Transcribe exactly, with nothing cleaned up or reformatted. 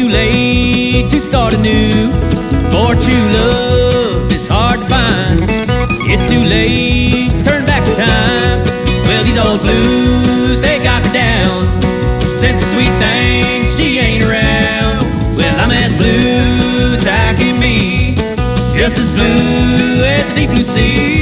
too late to start anew, for true love is hard to find. It's too late to turn back the time. Well, these old blues, they got me down. Since the sweet thing, she ain't around. Well, I'm as blue as I can be, just as blue as the deep blue sea.